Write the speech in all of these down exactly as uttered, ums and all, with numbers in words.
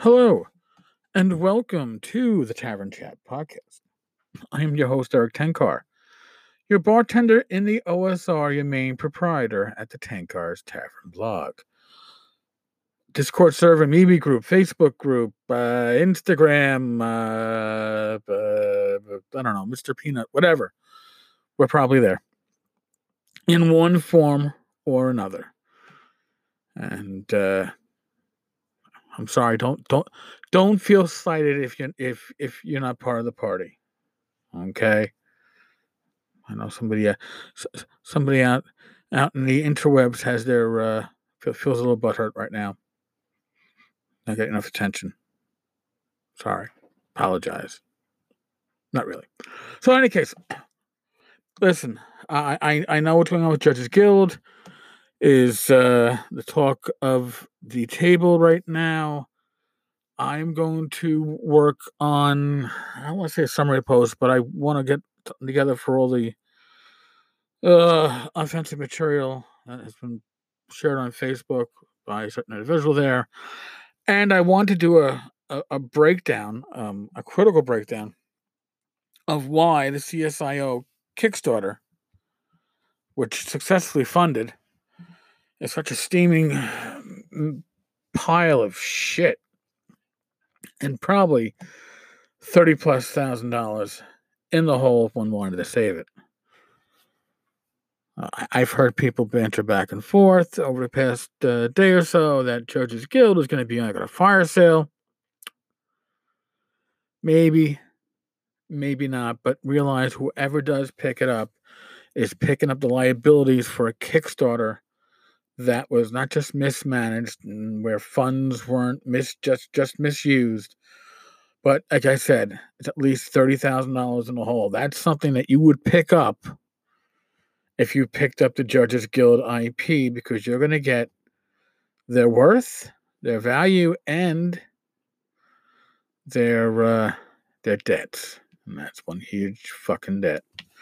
Hello, and welcome to the Tavern Chat podcast. I am your host, Eric Tenkar, your bartender in the O S R, your main proprietor at the Tenkar's Tavern blog. Discord server, Meebee group, Facebook group, uh, Instagram, uh, uh, I don't know, Mister Peanut, whatever. We're probably there in one form or another. And uh, I'm sorry, don't don't don't feel slighted if you if if you're not part of the party. Okay. I know somebody, uh, somebody out out in the interwebs has their uh, feels a little butthurt right now. Not getting enough attention. Sorry, apologize. Not really. So, in any case, listen. I I, I know what's going on with Judges Guild is uh, the talk of the table right now. I'm going to work on. I don't want to say a summary post, but I want to get together for all the uh, offensive material that has been shared on Facebook by a certain individual there. And I want to do a, a, a breakdown, um, a critical breakdown of why the C S I O Kickstarter, which successfully funded, is such a steaming pile of shit and probably thirty plus thousand dollars in the hole if one wanted to save it. Uh, I've heard people banter back and forth over the past uh, day or so that Judges Guild is going to be like a fire sale. Maybe, maybe not, but realize whoever does pick it up is picking up the liabilities for a Kickstarter that was not just mismanaged and where funds weren't mis- just, just misused, but like I said, it's at least thirty thousand dollars in the hole. That's something that you would pick up if you picked up the Judges Guild I P, because you're going to get their worth, their value, and their uh, their debts. And that's one huge fucking debt.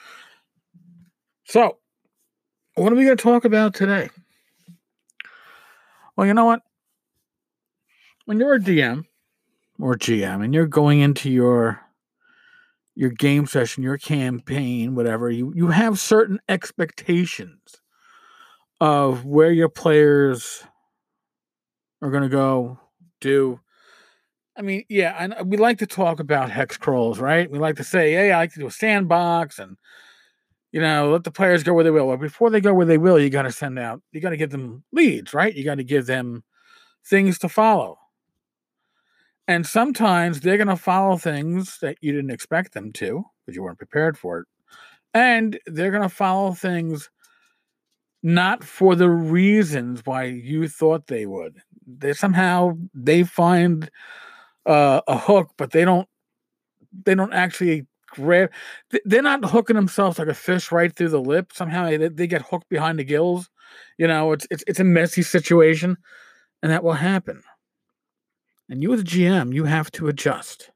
So, what are we going to talk about today? Well, you know what? When you're a D M or G M and you're going into your your game session, your campaign, whatever, you, you have certain expectations of where your players are going to go, do. I mean, yeah, and we like to talk about hex crawls, right? We like to say, hey, I like to do a sandbox and, you know, let the players go where they will. Well, before they go where they will, you got to send out, you got to give them leads, right? You got to give them things to follow. And sometimes they're going to follow things that you didn't expect them to because you weren't prepared for it. And they're going to follow things not for the reasons why you thought they would. They somehow, they find uh, a hook, but they don't, they don't actually grab, they're not hooking themselves like a fish right through the lip. Somehow they, they get hooked behind the gills. You know, it's, it's, it's a messy situation, and that will happen. And you as a G M, you have to adjust.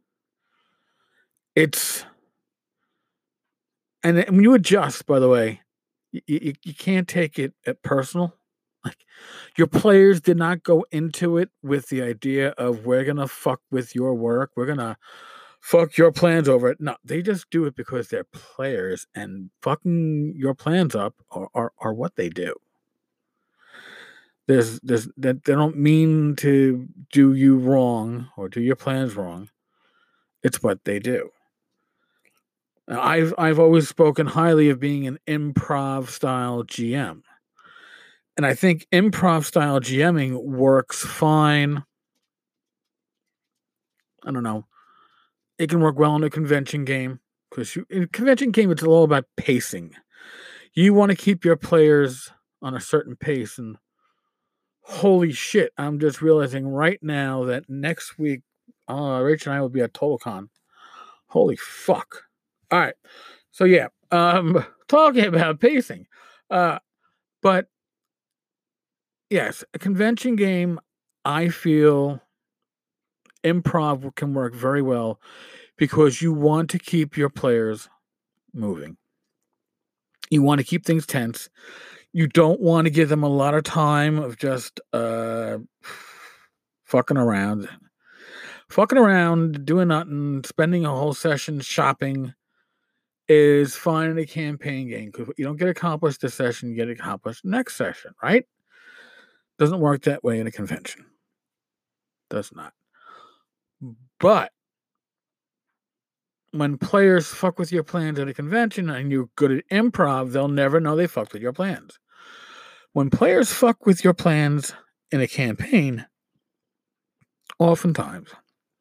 It's, and when you adjust, by the way, you, you, you can't take it at personal. Like, your players did not go into it with the idea of we're going to fuck with your work. We're going to fuck your plans over it. No, they just do it because they're players, and fucking your plans up are, are, are what they do. There's, there's, that they don't mean to do you wrong or do your plans wrong. It's what they do. Now, I've I've always spoken highly of being an improv style G M. And I think improv style GMing works fine. I don't know. It can work well in a convention game, because in a convention game, it's all about pacing. You want to keep your players on a certain pace. And holy shit, I'm just realizing right now that next week, uh, Rach and I will be at TotalCon. Holy fuck. All right. So yeah, um, talking about pacing. Uh, but yes, a convention game, I feel improv can work very well because you want to keep your players moving. You want to keep things tense. You don't want to give them a lot of time of just uh, fucking around. Fucking around, doing nothing, spending a whole session shopping is fine in a campaign game because you don't get accomplished this session, you get accomplished next session, right? Doesn't work that way in a convention. Does not. But when players fuck with your plans at a convention and you're good at improv, they'll never know they fucked with your plans. When players fuck with your plans in a campaign, oftentimes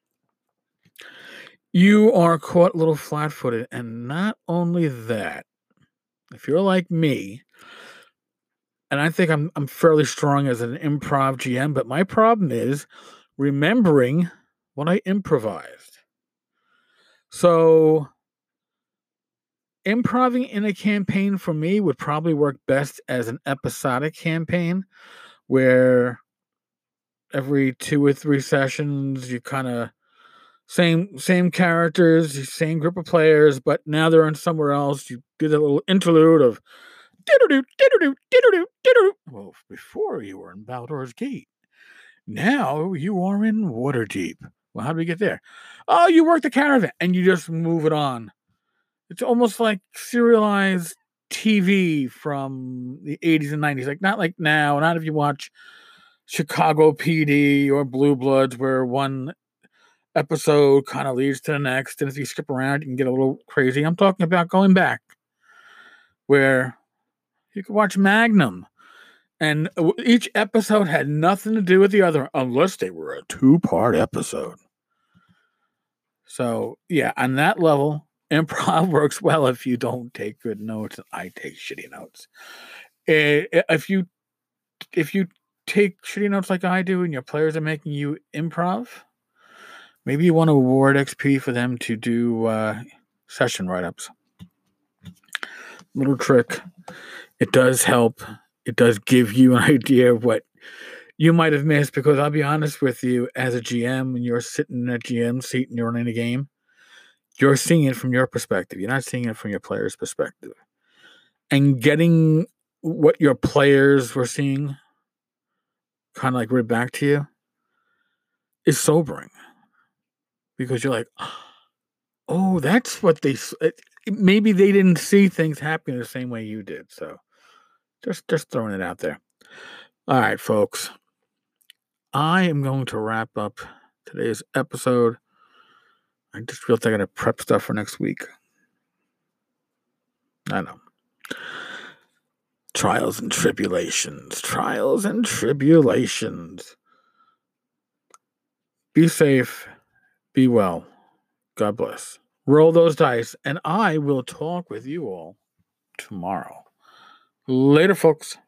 you are caught a little flat-footed. And not only that, if you're like me, and I think I'm I'm fairly strong as an improv G M, but my problem is remembering what I improvised. So improving in a campaign for me would probably work best as an episodic campaign where every two or three sessions you kind of same same characters, same group of players, but now they're on somewhere else. You get a little interlude of diddle-doo, diddle-doo, diddle-doo, diddle-doo. Well, before you were in Baldur's Gate. Now you are in Waterdeep. Well, how do we get there? Oh, you work the caravan and you just move it on. It's almost like serialized T V from the eighties and nineties. Like, not like now, not if you watch Chicago P D or Blue Bloods, where one episode kind of leads to the next. And if you skip around, you can get a little crazy. I'm talking about going back where you could watch Magnum. And each episode had nothing to do with the other unless they were a two-part episode. So, yeah, on that level, improv works well if you don't take good notes. I take shitty notes. If you if you take shitty notes like I do and your players are making you improv, maybe you want to award X P for them to do uh, session write-ups. Little trick. It does help. It does give you an idea of what you might have missed, because I'll be honest with you, as a G M, when you're sitting in a G M seat and you're running a game, you're seeing it from your perspective. You're not seeing it from your player's perspective. And getting what your players were seeing kind of like read back to you is sobering. Because you're like, oh, that's what they... Maybe they didn't see things happening the same way you did. So just, just throwing it out there. All right, folks. I am going to wrap up today's episode. I just feel like I got to prep stuff for next week. I know. Trials and tribulations. Trials and tribulations. Be safe. Be well. God bless. Roll those dice, and I will talk with you all tomorrow. Later, folks.